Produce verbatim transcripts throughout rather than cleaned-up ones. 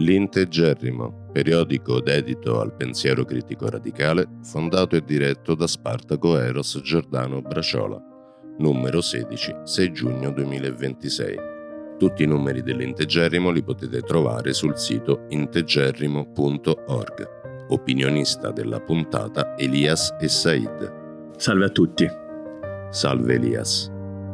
L'Integerrimo, periodico dedito al pensiero critico radicale, fondato e diretto da Spartaco Eros Giordano Braciola, numero sedici, sei giugno duemilaventisei. Tutti i numeri dell'Integerrimo li potete trovare sul sito integerrimo punto org. Opinionista della puntata Elias e Said. Salve a tutti. Salve Elias.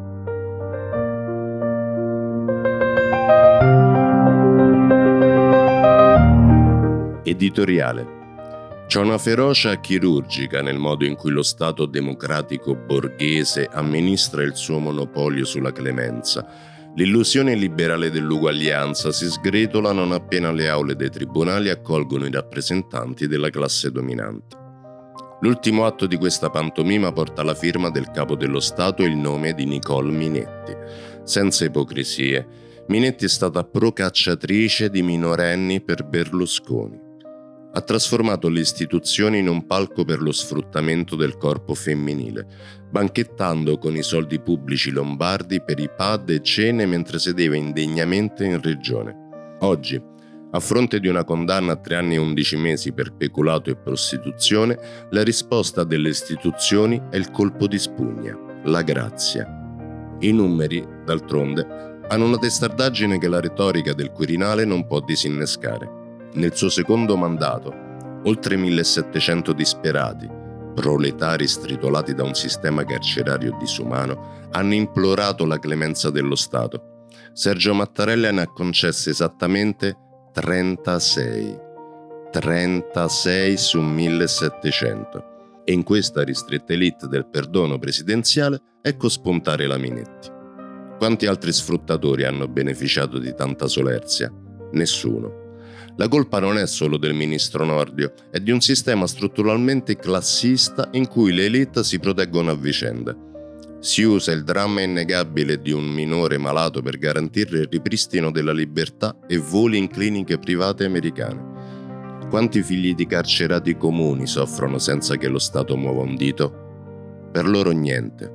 Editoriale. C'è una ferocia chirurgica nel modo in cui lo Stato democratico borghese amministra il suo monopolio sulla clemenza. L'illusione liberale dell'uguaglianza si sgretola non appena le aule dei tribunali accolgono i rappresentanti della classe dominante. L'ultimo atto di questa pantomima porta la firma del capo dello Stato e il nome di Nicole Minetti. Senza ipocrisie, Minetti è stata procacciatrice di minorenni per Berlusconi. Ha trasformato le istituzioni in un palco per lo sfruttamento del corpo femminile, banchettando con i soldi pubblici lombardi per i pad e cene mentre sedeva indegnamente in regione. Oggi, a fronte di una condanna a tre anni e undici mesi per peculato e prostituzione, la risposta delle istituzioni è il colpo di spugna, la grazia. I numeri, d'altronde, hanno una testardaggine che la retorica del Quirinale non può disinnescare. Nel suo secondo mandato, oltre millesettecento disperati, proletari stritolati da un sistema carcerario disumano, hanno implorato la clemenza dello Stato. Sergio Mattarella ne ha concesse esattamente trentasei. trentasei su millesettecento. E in questa ristretta elite del perdono presidenziale ecco spuntare la Minetti. Quanti altri sfruttatori hanno beneficiato di tanta solerzia? Nessuno. La colpa non è solo del ministro Nordio, è di un sistema strutturalmente classista in cui le elite si proteggono a vicenda. Si usa il dramma innegabile di un minore malato per garantire il ripristino della libertà e voli in cliniche private americane. Quanti figli di carcerati comuni soffrono senza che lo Stato muova un dito? Per loro niente.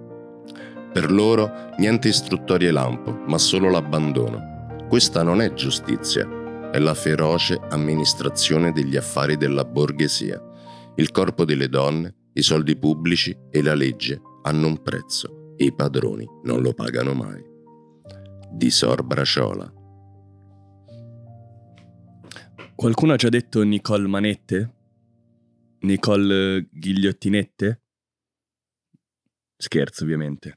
Per loro niente istruttorie lampo, ma solo l'abbandono. Questa non è giustizia. È la feroce amministrazione degli affari della borghesia. Il corpo delle donne, i soldi pubblici e la legge hanno un prezzo e i padroni non lo pagano mai. Di Sor Braciola. Qualcuno ha già detto Nicole Manette? Nicole Ghigliottinette? Scherzo, ovviamente.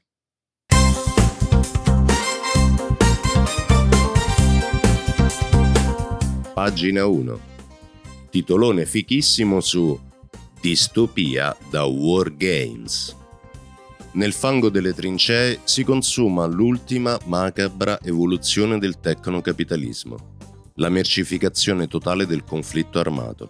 Pagina uno. Titolone fichissimo su Distopia da War Games. Nel fango delle trincee si consuma l'ultima macabra evoluzione del tecnocapitalismo, la mercificazione totale del conflitto armato.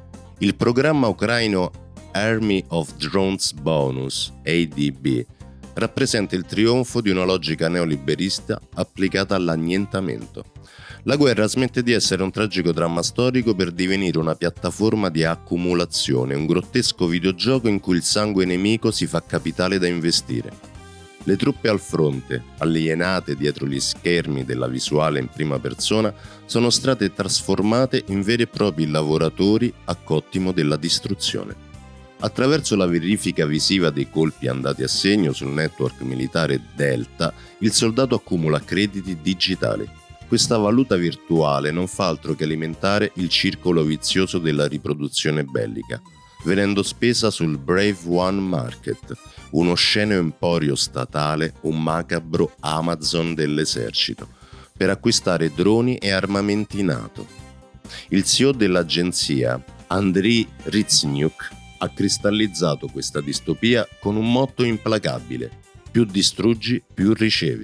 Il programma ucraino Army of Drones Bonus, A D B, rappresenta il trionfo di una logica neoliberista applicata all'annientamento. La guerra smette di essere un tragico dramma storico per divenire una piattaforma di accumulazione, un grottesco videogioco in cui il sangue nemico si fa capitale da investire. Le truppe al fronte, alienate dietro gli schermi della visuale in prima persona, sono state trasformate in veri e propri lavoratori a cottimo della distruzione. Attraverso la verifica visiva dei colpi andati a segno sul network militare Delta, il soldato accumula crediti digitali. Questa valuta virtuale non fa altro che alimentare il circolo vizioso della riproduzione bellica, venendo spesa sul Brave One Market, uno osceno emporio statale, un macabro Amazon dell'esercito, per acquistare droni e armamenti NATO. Il C E O dell'agenzia, Andriy Rizniuk, ha cristallizzato questa distopia con un motto implacabile: più distruggi, più ricevi.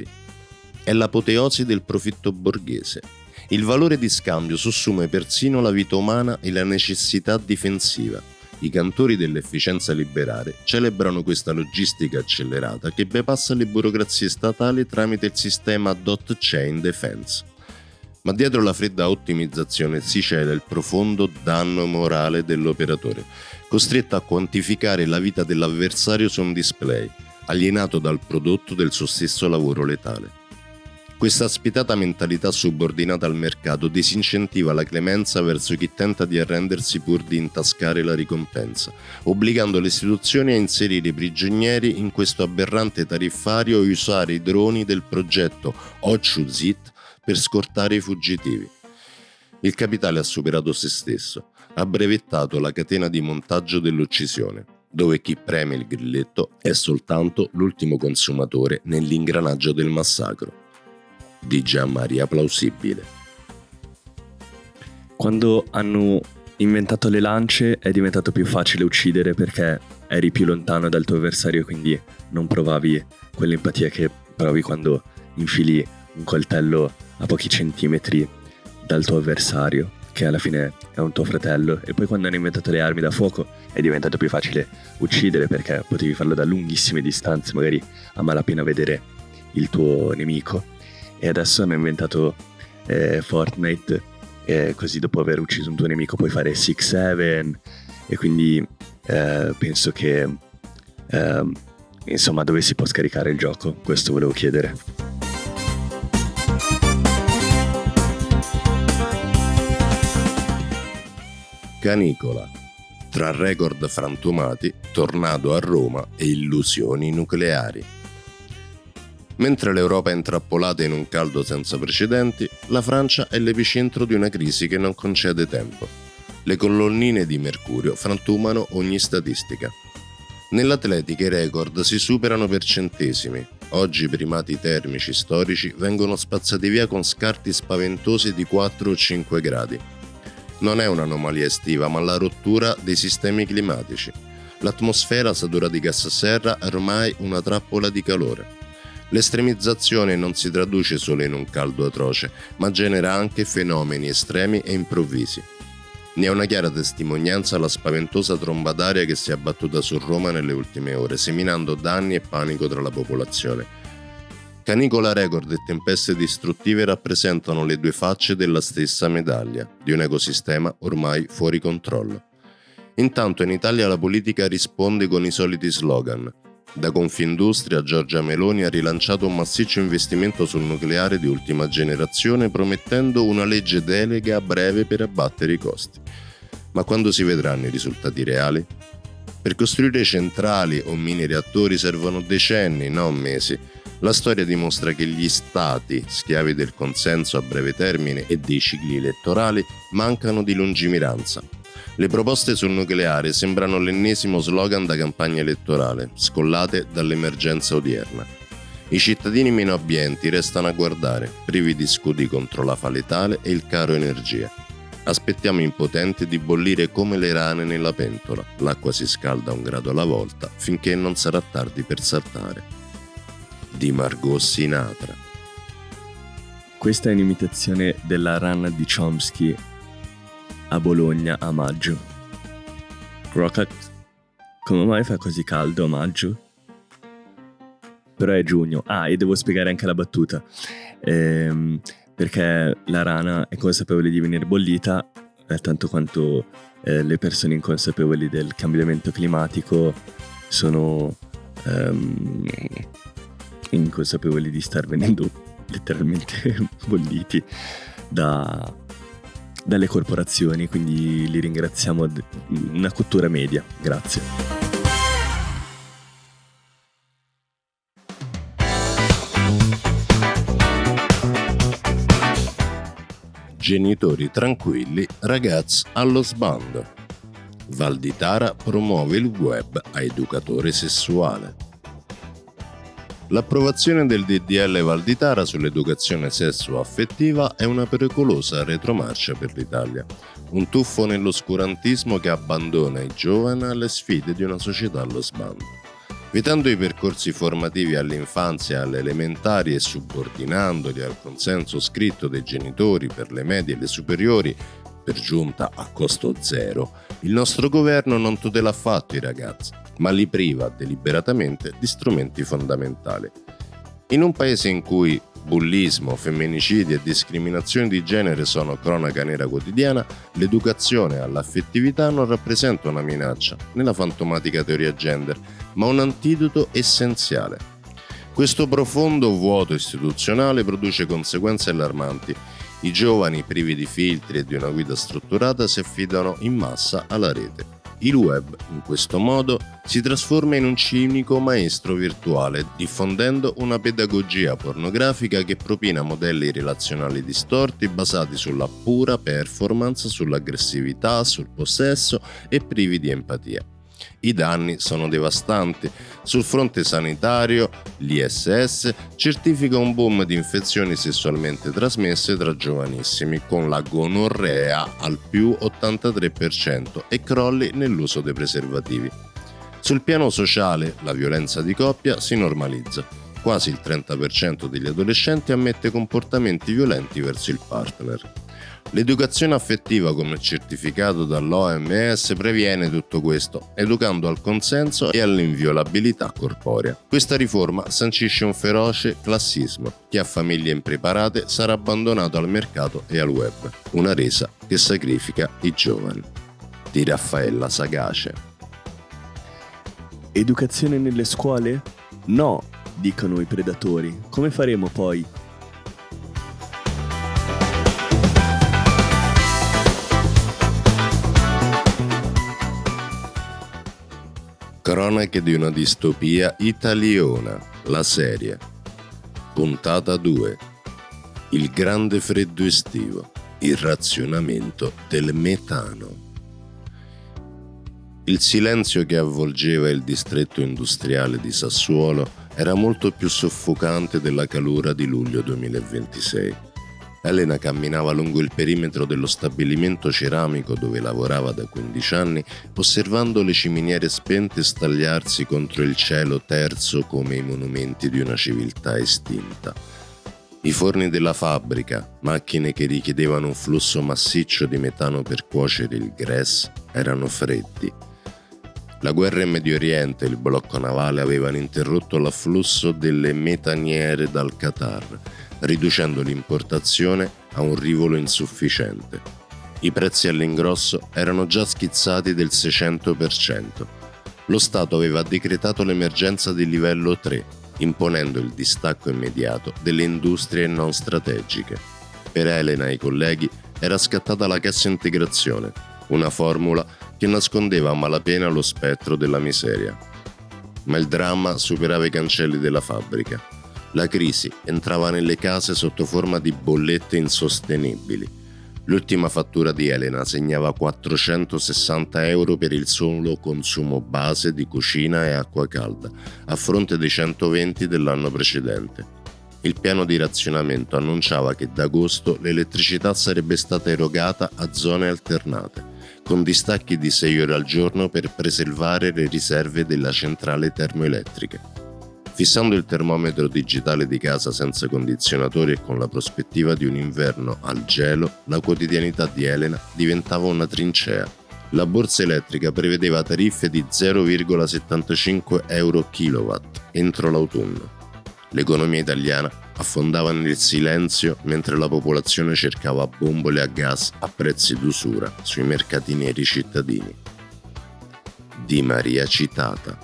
È l'apoteosi del profitto borghese. Il valore di scambio sussume persino la vita umana e la necessità difensiva. I cantori dell'efficienza liberale celebrano questa logistica accelerata che bypassa le burocrazie statali tramite il sistema Dot Chain Defense. Ma dietro la fredda ottimizzazione si cela il profondo danno morale dell'operatore, costretto a quantificare la vita dell'avversario su un display, alienato dal prodotto del suo stesso lavoro letale. Questa spietata mentalità subordinata al mercato disincentiva la clemenza verso chi tenta di arrendersi pur di intascare la ricompensa, obbligando le istituzioni a inserire i prigionieri in questo aberrante tariffario e usare i droni del progetto Ochuzit per scortare i fuggitivi. Il capitale ha superato se stesso, ha brevettato la catena di montaggio dell'uccisione, dove chi preme il grilletto è soltanto l'ultimo consumatore nell'ingranaggio del massacro. Di Gianmaria Plausibile. Quando hanno inventato le lance è diventato più facile uccidere perché eri più lontano dal tuo avversario, quindi non provavi quell'empatia che provi quando infili un coltello a pochi centimetri dal tuo avversario, che alla fine è un tuo fratello. E poi quando hanno inventato le armi da fuoco è diventato più facile uccidere perché potevi farlo da lunghissime distanze, magari a malapena vedere il tuo nemico. E adesso hanno inventato eh, Fortnite, e così dopo aver ucciso un tuo nemico puoi fare sei sette, e quindi eh, penso che eh, insomma dove si può scaricare il gioco, questo volevo chiedere. Canicola. Tra record frantumati, tornado a Roma e illusioni nucleari. Mentre l'Europa è intrappolata in un caldo senza precedenti, la Francia è l'epicentro di una crisi che non concede tempo. Le colonnine di mercurio frantumano ogni statistica. Nell'atletica i record si superano per centesimi. Oggi i primati termici storici vengono spazzati via con scarti spaventosi di quattro o cinque gradi. Non è un'anomalia estiva, ma la rottura dei sistemi climatici. L'atmosfera satura di gas serra è ormai una trappola di calore. L'estremizzazione non si traduce solo in un caldo atroce, ma genera anche fenomeni estremi e improvvisi. Ne è una chiara testimonianza la spaventosa tromba d'aria che si è abbattuta su Roma nelle ultime ore, seminando danni e panico tra la popolazione. Canicola, record e tempeste distruttive rappresentano le due facce della stessa medaglia, di un ecosistema ormai fuori controllo. Intanto in Italia la politica risponde con i soliti slogan. Da Confindustria, Giorgia Meloni ha rilanciato un massiccio investimento sul nucleare di ultima generazione, promettendo una legge delega a breve per abbattere i costi. Ma quando si vedranno i risultati reali? Per costruire centrali o mini reattori servono decenni, non mesi. La storia dimostra che gli stati, schiavi del consenso a breve termine e dei cicli elettorali, mancano di lungimiranza. Le proposte sul nucleare sembrano l'ennesimo slogan da campagna elettorale, scollate dall'emergenza odierna. I cittadini meno abbienti restano a guardare, privi di scudi contro la faletale e il caro energia. Aspettiamo impotenti di bollire come le rane nella pentola. L'acqua si scalda un grado alla volta, finché non sarà tardi per saltare. Di Margot Sinatra. Questa è un'imitazione della run di Chomsky a Bologna a maggio. Rocket, come mai fa così caldo a maggio? Però è giugno. Ah, e devo spiegare anche la battuta. Ehm, perché la rana è consapevole di venire bollita, eh, tanto quanto eh, le persone inconsapevoli del cambiamento climatico sono ehm, inconsapevoli di star venendo letteralmente bolliti da... dalle corporazioni, quindi li ringraziamo. Una cottura media, grazie. Genitori tranquilli, ragazzi allo sbando. Valditara promuove il web a educatore sessuale. L'approvazione del D D L Valditara sull'educazione sesso-affettiva è una pericolosa retromarcia per l'Italia, un tuffo nell'oscurantismo che abbandona i giovani alle sfide di una società allo sbando. Vietando i percorsi formativi all'infanzia e alle elementari e subordinandoli al consenso scritto dei genitori per le medie e le superiori, per giunta a costo zero, il nostro governo non tutela affatto i ragazzi, ma li priva deliberatamente di strumenti fondamentali. In un paese in cui bullismo, femminicidi e discriminazioni di genere sono cronaca nera quotidiana, l'educazione all'affettività non rappresenta una minaccia nella fantomatica teoria gender, ma un antidoto essenziale. Questo profondo vuoto istituzionale produce conseguenze allarmanti. I giovani, privi di filtri e di una guida strutturata, si affidano in massa alla rete. Il web, in questo modo, si trasforma in un cinico maestro virtuale, diffondendo una pedagogia pornografica che propina modelli relazionali distorti basati sulla pura performance, sull'aggressività, sul possesso e privi di empatia. I danni sono devastanti. Sul fronte sanitario, l'I S S certifica un boom di infezioni sessualmente trasmesse tra giovanissimi, con la gonorrea al più ottantatré per cento e crolli nell'uso dei preservativi. Sul piano sociale, la violenza di coppia si normalizza. Quasi il trenta per cento degli adolescenti ammette comportamenti violenti verso il partner. L'educazione affettiva, come certificato dall'O M S, previene tutto questo, educando al consenso e all'inviolabilità corporea. Questa riforma sancisce un feroce classismo. Chi ha famiglie impreparate sarà abbandonato al mercato e al web. Una resa che sacrifica i giovani. Di Raffaella Sagace. Educazione nelle scuole? No, dicono i predatori. Come faremo poi? Cronache di una distopia italiana, la serie. Puntata due. Il grande freddo estivo, il razionamento del metano. Il silenzio che avvolgeva il distretto industriale di Sassuolo era molto più soffocante della calura di luglio duemilaventisei. Elena camminava lungo il perimetro dello stabilimento ceramico dove lavorava da quindici anni, osservando le ciminiere spente stagliarsi contro il cielo terzo come i monumenti di una civiltà estinta. I forni della fabbrica, macchine che richiedevano un flusso massiccio di metano per cuocere il grès, erano freddi. La guerra in Medio Oriente e il blocco navale avevano interrotto l'afflusso delle metaniere dal Qatar, riducendo l'importazione a un rivolo insufficiente. I prezzi all'ingrosso erano già schizzati del seicento per cento. Lo Stato aveva decretato l'emergenza di livello tre, imponendo il distacco immediato delle industrie non strategiche. Per Elena e i colleghi era scattata la cassa integrazione, una formula che nascondeva a malapena lo spettro della miseria. Ma il dramma superava i cancelli della fabbrica. La crisi entrava nelle case sotto forma di bollette insostenibili. L'ultima fattura di Elena segnava quattrocentosessanta euro per il solo consumo base di cucina e acqua calda, a fronte dei centoventi dell'anno precedente. Il piano di razionamento annunciava che da agosto l'elettricità sarebbe stata erogata a zone alternate, con distacchi di sei ore al giorno per preservare le riserve della centrale termoelettrica. Fissando il termometro digitale di casa senza condizionatori e con la prospettiva di un inverno al gelo, la quotidianità di Elena diventava una trincea. La borsa elettrica prevedeva tariffe di zero virgola settantacinque euro kilowatt entro l'autunno. L'economia italiana affondava nel silenzio mentre la popolazione cercava bombole a gas a prezzi d'usura sui mercati neri cittadini. Di Maria Citata.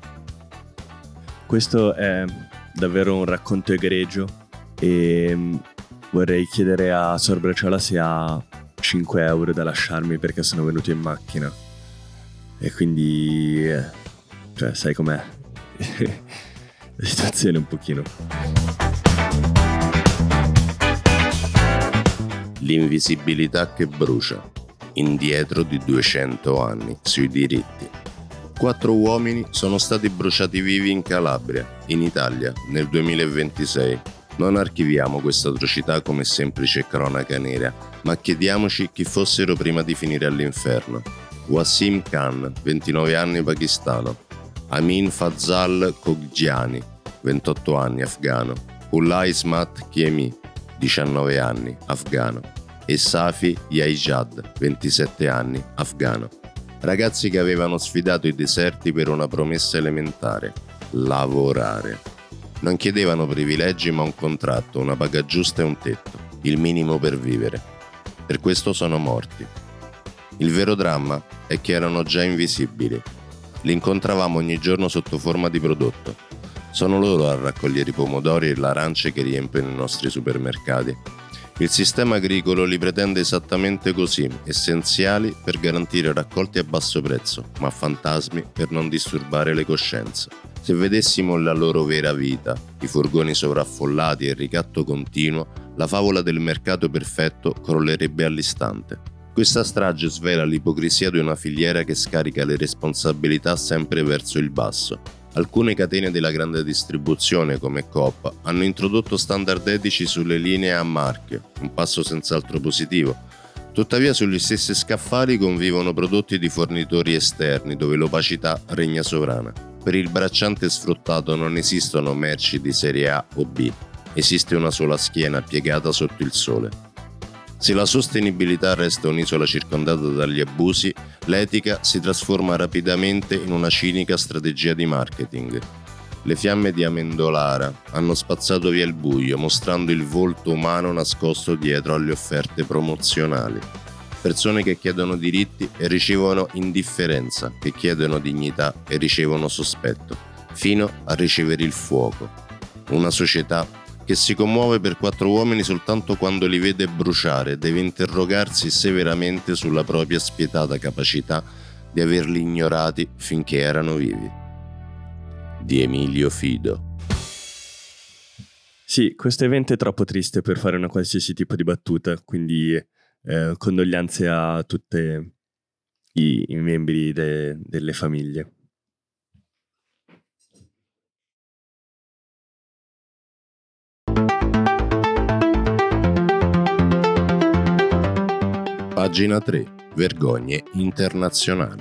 Questo è davvero un racconto egregio e vorrei chiedere a Sor Braciola se ha cinque euro da lasciarmi perché sono venuto in macchina e quindi, cioè, sai com'è? La situazione un pochino. L'invisibilità che brucia, indietro di duecento anni sui diritti. Quattro uomini sono stati bruciati vivi in Calabria, in Italia, nel duemilaventisei. Non archiviamo questa atrocità come semplice cronaca nera, ma chiediamoci chi fossero prima di finire all'inferno. Wasim Khan, ventinove anni, pakistano. Amin Fazal Khoggiani, ventotto anni, afgano. Ullah Ismat Kiemi, diciannove anni, afgano. E Safi Yaijad, ventisette anni, afgano. Ragazzi che avevano sfidato i deserti per una promessa elementare: lavorare. Non chiedevano privilegi ma un contratto, una paga giusta e un tetto, il minimo per vivere. Per questo sono morti. Il vero dramma è che erano già invisibili. Li incontravamo ogni giorno sotto forma di prodotto. Sono loro a raccogliere i pomodori e le arance che riempiono i nostri supermercati. Il sistema agricolo li pretende esattamente così, essenziali per garantire raccolti a basso prezzo, ma fantasmi per non disturbare le coscienze. Se vedessimo la loro vera vita, i furgoni sovraffollati e il ricatto continuo, la favola del mercato perfetto crollerebbe all'istante. Questa strage svela l'ipocrisia di una filiera che scarica le responsabilità sempre verso il basso. Alcune catene della grande distribuzione, come Coop, hanno introdotto standard etici sulle linee a marchio, un passo senz'altro positivo. Tuttavia sugli stessi scaffali convivono prodotti di fornitori esterni dove l'opacità regna sovrana. Per il bracciante sfruttato non esistono merci di serie A o B, esiste una sola schiena piegata sotto il sole. Se la sostenibilità resta un'isola circondata dagli abusi, l'etica si trasforma rapidamente in una cinica strategia di marketing. Le fiamme di Amendolara hanno spazzato via il buio, mostrando il volto umano nascosto dietro alle offerte promozionali. Persone che chiedono diritti e ricevono indifferenza, che chiedono dignità e ricevono sospetto, fino a ricevere il fuoco. Una società che si commuove per quattro uomini soltanto quando li vede bruciare, deve interrogarsi severamente sulla propria spietata capacità di averli ignorati finché erano vivi. Di Emilio Fido. Sì, questo evento è troppo triste per fare una qualsiasi tipo di battuta, quindi eh, condoglianze a tutti i, i membri de, delle famiglie. Pagina tre. Vergogne internazionali.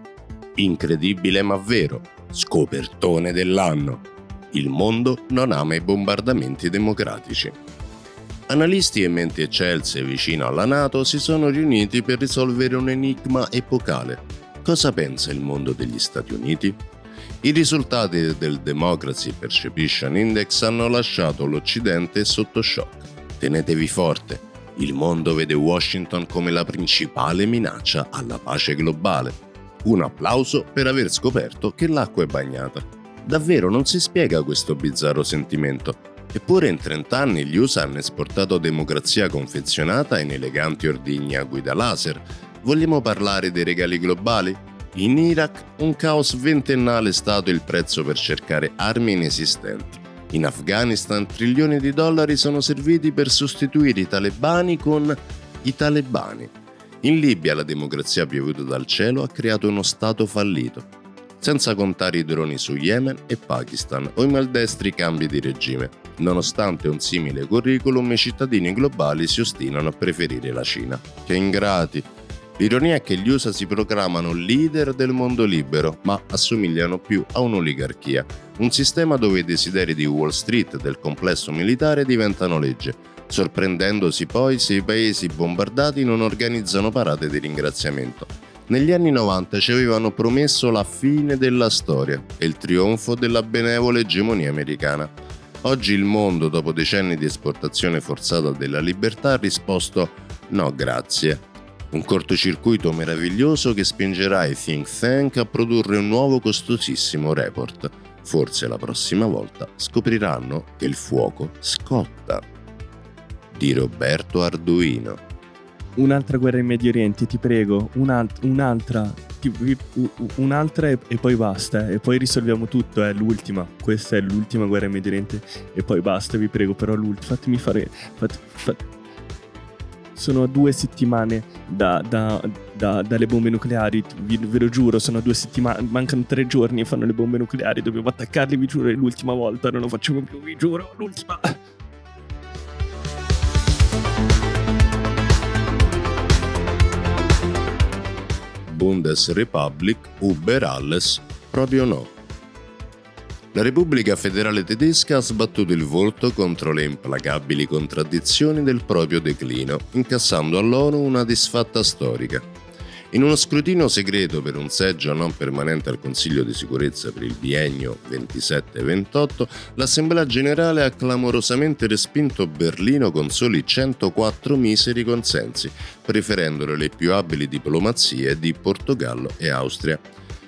Incredibile ma vero. Scopertone dell'anno. Il mondo non ama i bombardamenti democratici. Analisti e menti eccelse vicino alla NATO si sono riuniti per risolvere un enigma epocale. Cosa pensa il mondo degli Stati Uniti? I risultati del Democracy Perception Index hanno lasciato l'Occidente sotto shock. Tenetevi forte. Il mondo vede Washington come la principale minaccia alla pace globale. Un applauso per aver scoperto che l'acqua è bagnata. Davvero non si spiega questo bizzarro sentimento. Eppure in trent'anni gli U S A hanno esportato democrazia confezionata in eleganti ordigni a guida laser. Vogliamo parlare dei regali globali? In Iraq un caos ventennale è stato il prezzo per cercare armi inesistenti. In Afghanistan trilioni di dollari sono serviti per sostituire i talebani con i talebani. In Libia la democrazia piovuta dal cielo ha creato uno stato fallito. Senza contare i droni su Yemen e Pakistan o i maldestri cambi di regime. Nonostante un simile curriculum, i cittadini globali si ostinano a preferire la Cina. Che ingrati! L'ironia è che gli U S A si proclamano leader del mondo libero, ma assomigliano più a un'oligarchia, un sistema dove i desideri di Wall Street e del complesso militare diventano legge, sorprendendosi poi se i paesi bombardati non organizzano parate di ringraziamento. Negli anni novanta ci avevano promesso la fine della storia e il trionfo della benevola egemonia americana. Oggi il mondo, dopo decenni di esportazione forzata della libertà, ha risposto no grazie. Un cortocircuito meraviglioso che spingerà i think tank a produrre un nuovo costosissimo report. Forse la prossima volta scopriranno che il fuoco scotta. Di Roberto Arduino. Un'altra guerra in Medio Oriente, ti prego, un'alt- un'altra, ti- un'altra e, e poi basta, e poi risolviamo tutto, è l'ultima, questa è l'ultima guerra in Medio Oriente e poi basta, vi prego, però l'ultima, fatemi fare, fat, fat, sono due settimane da, da, da, dalle bombe nucleari, vi, ve lo giuro, sono due settimane, mancano tre giorni e fanno le bombe nucleari, dobbiamo attaccarli, vi giuro, è l'ultima volta, non lo facciamo più, vi giuro, l'ultima. Bundesrepublik über alles, proprio no. La Repubblica Federale Tedesca ha sbattuto il volto contro le implacabili contraddizioni del proprio declino, incassando all'ONU una disfatta storica. In uno scrutinio segreto per un seggio non permanente al Consiglio di Sicurezza per il biennio ventisette ventotto, l'Assemblea Generale ha clamorosamente respinto Berlino con soli centoquattro miseri consensi, preferendole le più abili diplomazie di Portogallo e Austria.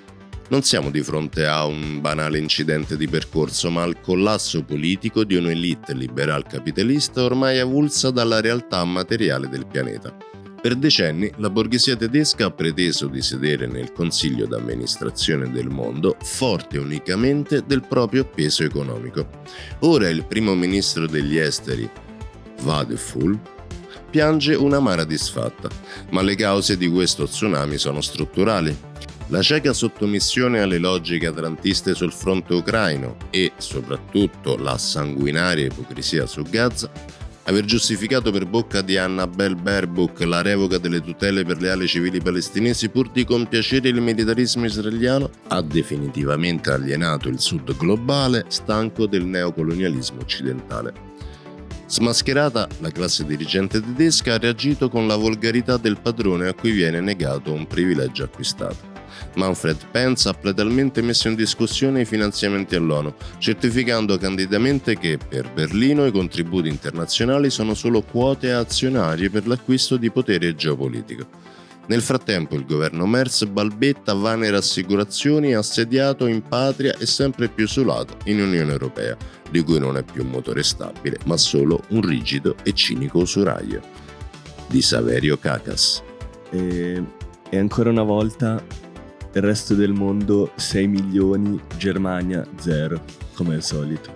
Non siamo di fronte a un banale incidente di percorso, ma al collasso politico di un'elite liberal capitalista ormai avulsa dalla realtà materiale del pianeta. Per decenni la borghesia tedesca ha preteso di sedere nel consiglio d'amministrazione del mondo forte unicamente del proprio peso economico. Ora il primo ministro degli esteri, Vadeful, piange un'amara disfatta, ma le cause di questo tsunami sono strutturali. La cieca sottomissione alle logiche atlantiste sul fronte ucraino e, soprattutto, la sanguinaria ipocrisia su Gaza, aver giustificato per bocca di Annabel Baerbock la revoca delle tutele per le aree civili palestinesi pur di compiacere il militarismo israeliano, ha definitivamente alienato il sud globale, stanco del neocolonialismo occidentale. Smascherata, la classe dirigente tedesca ha reagito con la volgarità del padrone a cui viene negato un privilegio acquistato. Manfred Pence ha platealmente messo in discussione i finanziamenti all'ONU, certificando candidamente che per Berlino i contributi internazionali sono solo quote azionarie per l'acquisto di potere geopolitico. Nel frattempo il governo Merz balbetta vane rassicurazioni assediato in patria e sempre più isolato in Unione Europea, di cui non è più un motore stabile, ma solo un rigido e cinico usuraio. Di Saverio Cacas. E, e ancora una volta il resto del mondo sei milioni, Germania zero, come al solito.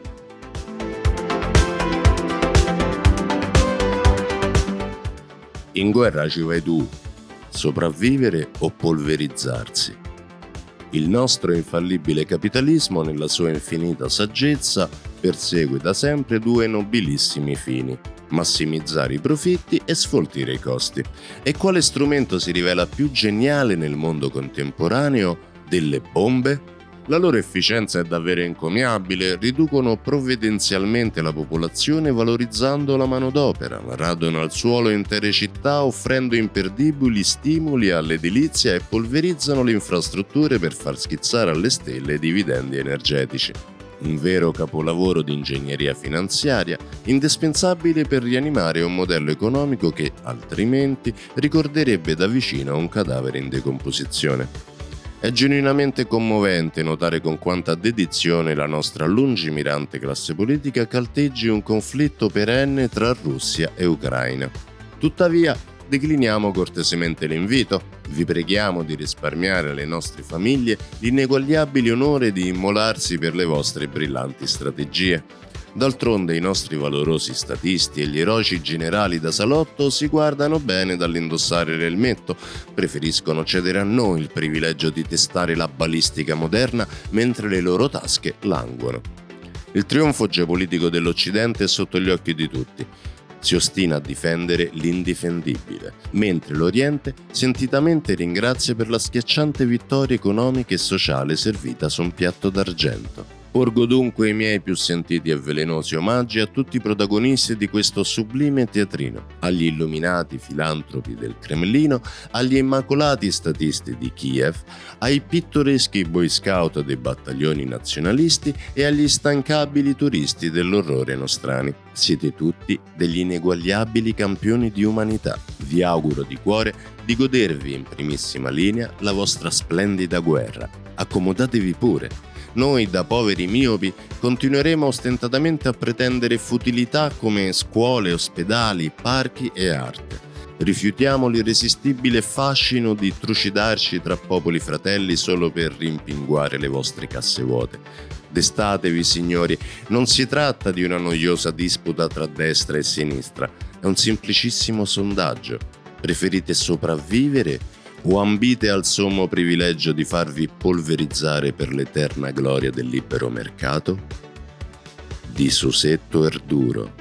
In guerra ci vai tu, sopravvivere o polverizzarsi. Il nostro infallibile capitalismo, nella sua infinita saggezza, persegue da sempre due nobilissimi fini: massimizzare i profitti e sfoltire i costi. E quale strumento si rivela più geniale nel mondo contemporaneo delle bombe? La loro efficienza è davvero encomiabile, riducono provvidenzialmente la popolazione valorizzando la manodopera, radono al suolo intere città offrendo imperdibili stimoli all'edilizia e polverizzano le infrastrutture per far schizzare alle stelle i dividendi energetici. Un vero capolavoro di ingegneria finanziaria, indispensabile per rianimare un modello economico che, altrimenti, ricorderebbe da vicino un cadavere in decomposizione. È genuinamente commovente notare con quanta dedizione la nostra lungimirante classe politica calteggi un conflitto perenne tra Russia e Ucraina. Tuttavia, decliniamo cortesemente l'invito. Vi preghiamo di risparmiare alle nostre famiglie l'ineguagliabile onore di immolarsi per le vostre brillanti strategie. D'altronde i nostri valorosi statisti e gli eroici generali da salotto si guardano bene dall'indossare l'elmetto, preferiscono cedere a noi il privilegio di testare la balistica moderna mentre le loro tasche languono. Il trionfo geopolitico dell'Occidente è sotto gli occhi di tutti. Si ostina a difendere l'indifendibile, mentre l'Oriente sentitamente ringrazia per la schiacciante vittoria economica e sociale servita su un piatto d'argento. Porgo dunque i miei più sentiti e velenosi omaggi a tutti i protagonisti di questo sublime teatrino, agli illuminati filantropi del Cremlino, agli immacolati statisti di Kiev, ai pittoreschi boy scout dei battaglioni nazionalisti e agli instancabili turisti dell'orrore nostrani. Siete tutti degli ineguagliabili campioni di umanità. Vi auguro di cuore di godervi in primissima linea la vostra splendida guerra. Accomodatevi pure. Noi, da poveri miopi, continueremo ostentatamente a pretendere futilità come scuole, ospedali, parchi e arte. Rifiutiamo l'irresistibile fascino di trucidarci tra popoli fratelli solo per rimpinguare le vostre casse vuote. Destatevi, signori, non si tratta di una noiosa disputa tra destra e sinistra, è un semplicissimo sondaggio. Preferite sopravvivere o ambite al sommo privilegio di farvi polverizzare per l'eterna gloria del libero mercato? Di Susetto Erduro.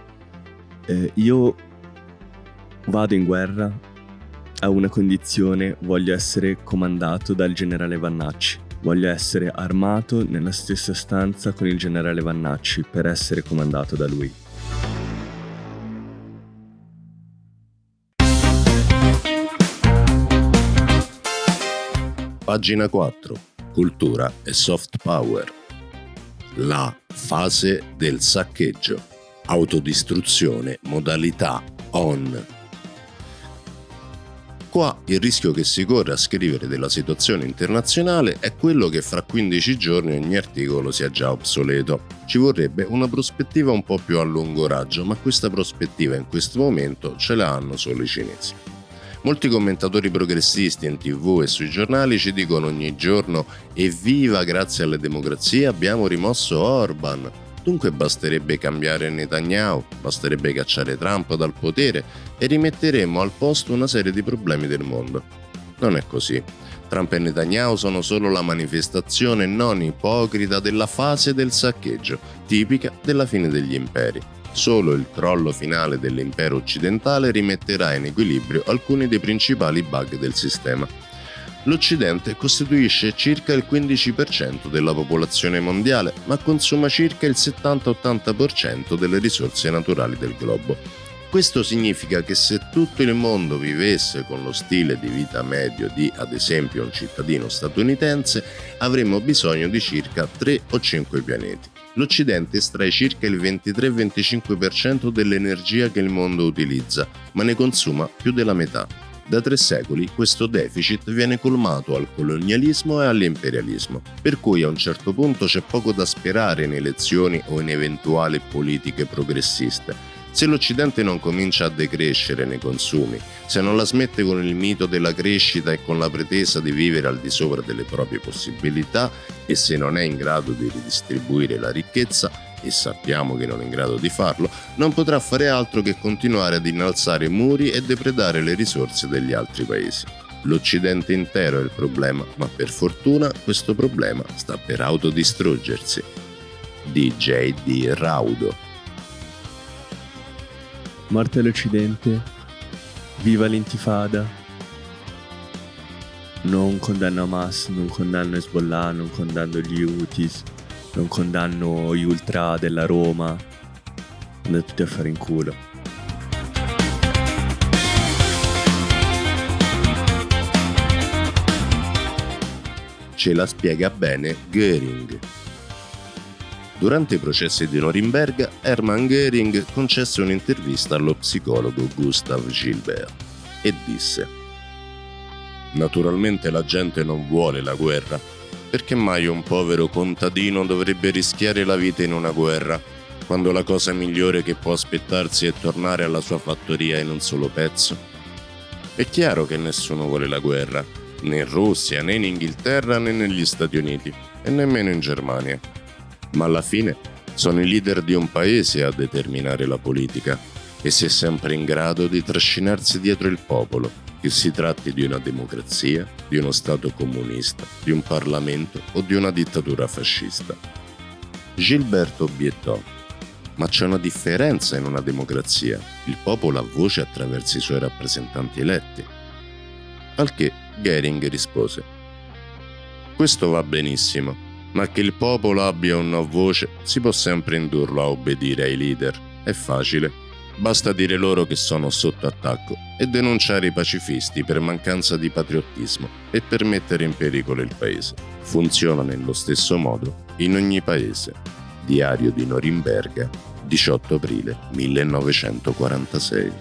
Eh, io vado in guerra a una condizione: voglio essere comandato dal generale Vannacci. Voglio essere armato nella stessa stanza con il generale Vannacci per essere comandato da lui. Pagina quattro. Cultura e soft power. La fase del saccheggio. Autodistruzione modalità on. Qua il rischio che si corre a scrivere della situazione internazionale è quello che fra quindici giorni ogni articolo sia già obsoleto. Ci vorrebbe una prospettiva un po' più a lungo raggio, ma questa prospettiva in questo momento ce la hanno solo i cinesi. Molti commentatori progressisti in tv e sui giornali ci dicono ogni giorno «Evviva, grazie alle democrazie abbiamo rimosso Orban». Dunque basterebbe cambiare Netanyahu, basterebbe cacciare Trump dal potere e rimetteremmo al posto una serie di problemi del mondo. Non è così. Trump e Netanyahu sono solo la manifestazione non ipocrita della fase del saccheggio, tipica della fine degli imperi. Solo il crollo finale dell'impero occidentale rimetterà in equilibrio alcuni dei principali bug del sistema. L'Occidente costituisce circa il quindici per cento della popolazione mondiale, ma consuma circa il settanta ottanta per cento delle risorse naturali del globo. Questo significa che se tutto il mondo vivesse con lo stile di vita medio di, ad esempio, un cittadino statunitense, avremmo bisogno di circa tre o cinque pianeti. L'Occidente estrae circa il ventitré venticinque per cento dell'energia che il mondo utilizza, ma ne consuma più della metà. Da tre secoli questo deficit viene colmato al colonialismo e all'imperialismo, per cui a un certo punto c'è poco da sperare in elezioni o in eventuali politiche progressiste. Se l'Occidente non comincia a decrescere nei consumi, se non la smette con il mito della crescita e con la pretesa di vivere al di sopra delle proprie possibilità, e se non è in grado di ridistribuire la ricchezza, e sappiamo che non è in grado di farlo, non potrà fare altro che continuare ad innalzare muri e depredare le risorse degli altri paesi. L'Occidente intero è il problema, ma per fortuna questo problema sta per autodistruggersi. D J D Raudo. Morte all'Occidente, viva l'intifada. Non condanno Hamas, non condanno Hezbollah, non condanno gli Houthis, non condanno gli ultra della Roma. Andate tutti a fare in culo. Ce la spiega bene Göring. Durante i processi di Norimberga, Hermann Göring concesse un'intervista allo psicologo Gustav Gilbert e disse: «Naturalmente la gente non vuole la guerra. Perché mai un povero contadino dovrebbe rischiare la vita in una guerra, quando la cosa migliore che può aspettarsi è tornare alla sua fattoria in un solo pezzo? È chiaro che nessuno vuole la guerra, né in Russia, né in Inghilterra, né negli Stati Uniti, e nemmeno in Germania. Ma alla fine sono i leader di un paese a determinare la politica, e si è sempre in grado di trascinarsi dietro il popolo, che si tratti di una democrazia, di uno Stato comunista, di un Parlamento o di una dittatura fascista». Gilbert obiettò: «Ma c'è una differenza in una democrazia. Il popolo ha voce attraverso i suoi rappresentanti eletti». Al che Göring rispose: «Questo va benissimo, ma che il popolo abbia una voce si può sempre indurlo a obbedire ai leader. È facile. Basta dire loro che sono sotto attacco e denunciare i pacifisti per mancanza di patriottismo e per mettere in pericolo il paese. Funziona nello stesso modo in ogni paese». Diario di Norimberga, diciotto aprile millenovecentoquarantasei.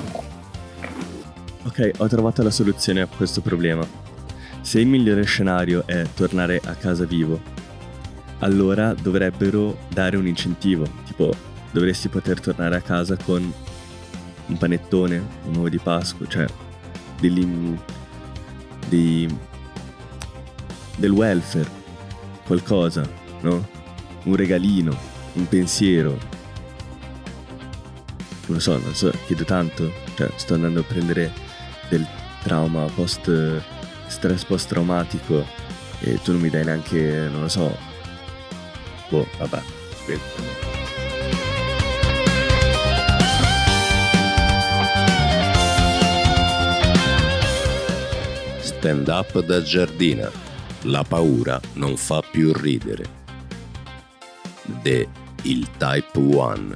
Ok, ho trovato la soluzione a questo problema. Se il migliore scenario è tornare a casa vivo, allora dovrebbero dare un incentivo, tipo dovresti poter tornare a casa con un panettone, un uovo di Pasqua, cioè degli, dei, del welfare, qualcosa, no? Un regalino, un pensiero. Non lo so, non so, chiedo tanto, cioè sto andando a prendere del trauma post stress post traumatico e tu non mi dai neanche, non lo so. Boh, vabbè, aspetta. Stand up da Giardina. La paura non fa più ridere. De Il Type One.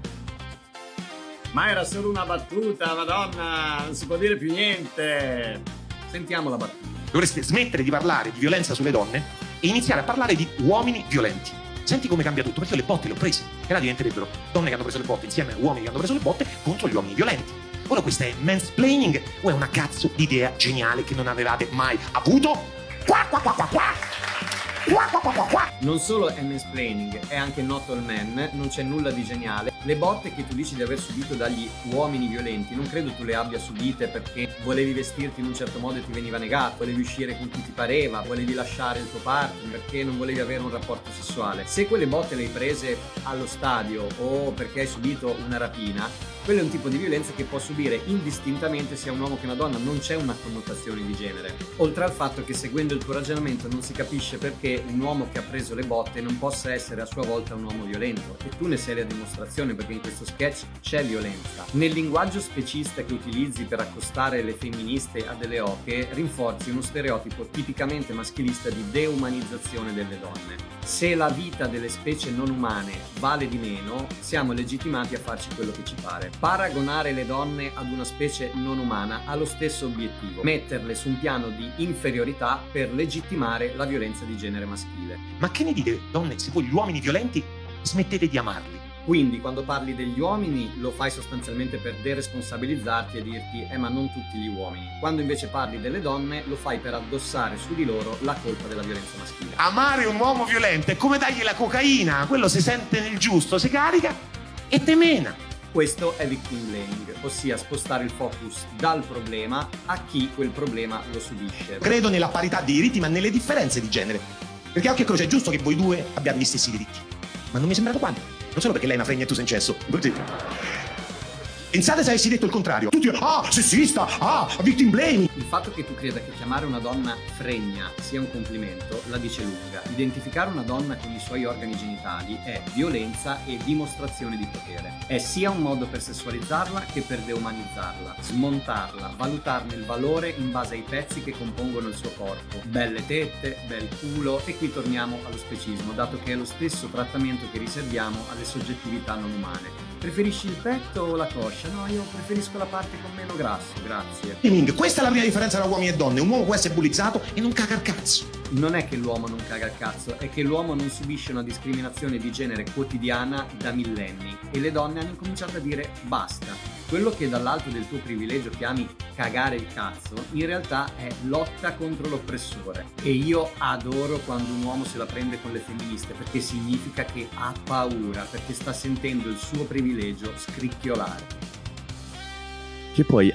Ma era solo una battuta, madonna, non si può dire più niente. Sentiamo la battuta. Dovreste smettere di parlare di violenza sulle donne e iniziare a parlare di uomini violenti. Senti come cambia tutto, perché io le botte le ho prese. E là diventerebbero donne che hanno preso le botte insieme a uomini che hanno preso le botte contro gli uomini violenti. Ora questa è mansplaining o è una cazzo di idea geniale che non avevate mai avuto? Qua, qua, qua, qua, qua. Qua, qua, qua, qua, qua. Non solo è mansplaining, è anche not all men, non c'è nulla di geniale. Le botte che tu dici di aver subito dagli uomini violenti, non credo tu le abbia subite perché volevi vestirti in un certo modo e ti veniva negato, volevi uscire con chi ti pareva, volevi lasciare il tuo partner perché non volevi avere un rapporto sessuale. Se quelle botte le hai prese allo stadio o perché hai subito una rapina, quello è un tipo di violenza che può subire indistintamente sia un uomo che una donna, non c'è una connotazione di genere. Oltre al fatto che seguendo il tuo ragionamento non si capisce perché un uomo che ha preso le botte non possa essere a sua volta un uomo violento, e tu ne sei la dimostrazione perché in questo sketch c'è violenza. Nel linguaggio specista che utilizzi per accostare le femministe a delle oche rinforzi uno stereotipo tipicamente maschilista di deumanizzazione delle donne. Se la vita delle specie non umane vale di meno, siamo legittimati a farci quello che ci pare. Paragonare le donne ad una specie non umana ha lo stesso obiettivo: metterle su un piano di inferiorità per legittimare la violenza di genere maschile. Ma che ne dite, donne, se voi gli uomini violenti smettete di amarli? Quindi quando parli degli uomini lo fai sostanzialmente per deresponsabilizzarti e dirti eh ma non tutti gli uomini. Quando invece parli delle donne lo fai per addossare su di loro la colpa della violenza maschile. Amare un uomo violento è come dargli la cocaina, quello si sente nel giusto, si carica e te mena. Questo è victim blaming, ossia spostare il focus dal problema a chi quel problema lo subisce. Credo nella parità di diritti, ma nelle differenze di genere. Perché anche croce è giusto che voi due abbiate gli stessi diritti. Ma non mi è sembrato quando. Non solo perché lei è una fregna e tu sei in cesso. Pensate se avessi detto il contrario. Tutti, ah, sessista, ah, victim blaming. Il fatto che tu creda che chiamare una donna fregna sia un complimento la dice lunga. Identificare una donna con i suoi organi genitali è violenza e dimostrazione di potere. È sia un modo per sessualizzarla che per deumanizzarla, smontarla, valutarne il valore in base ai pezzi che compongono il suo corpo. Belle tette, bel culo, e qui torniamo allo specismo, dato che è lo stesso trattamento che riserviamo alle soggettività non umane. Preferisci il petto o la coscia? No, io preferisco la parte con meno grasso, grazie. Questa è la prima differenza tra uomini e donne. Un uomo può essere bullizzato e non caga il cazzo. Non è che l'uomo non caga il cazzo, è che l'uomo non subisce una discriminazione di genere quotidiana da millenni e le donne hanno incominciato a dire basta. Quello che dall'alto del tuo privilegio chiami cagare il cazzo, in realtà è lotta contro l'oppressore. E io adoro quando un uomo se la prende con le femministe, perché significa che ha paura, perché sta sentendo il suo privilegio scricchiolare. Che poi...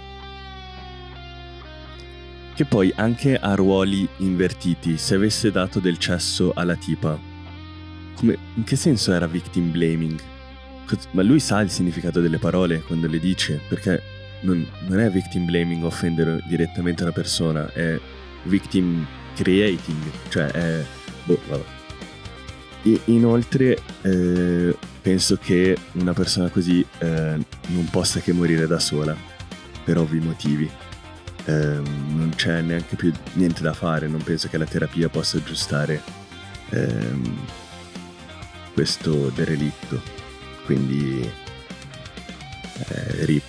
Che poi anche a ruoli invertiti, se avesse dato del cesso alla tipa, come, in che senso era victim blaming? Ma lui sa il significato delle parole quando le dice, perché non, non è victim blaming offendere direttamente una persona, è victim creating, cioè è... Boh, vabbè. I, inoltre eh, penso che una persona così eh, non possa che morire da sola, per ovvi motivi. Eh, non c'è neanche più niente da fare, non penso che la terapia possa aggiustare ehm, questo derelitto. Quindi eh, rip.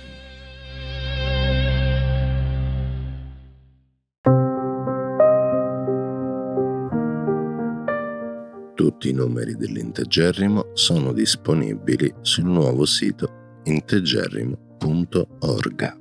Tutti i numeri dell'Integerrimo sono disponibili sul nuovo sito integerrimo punto org.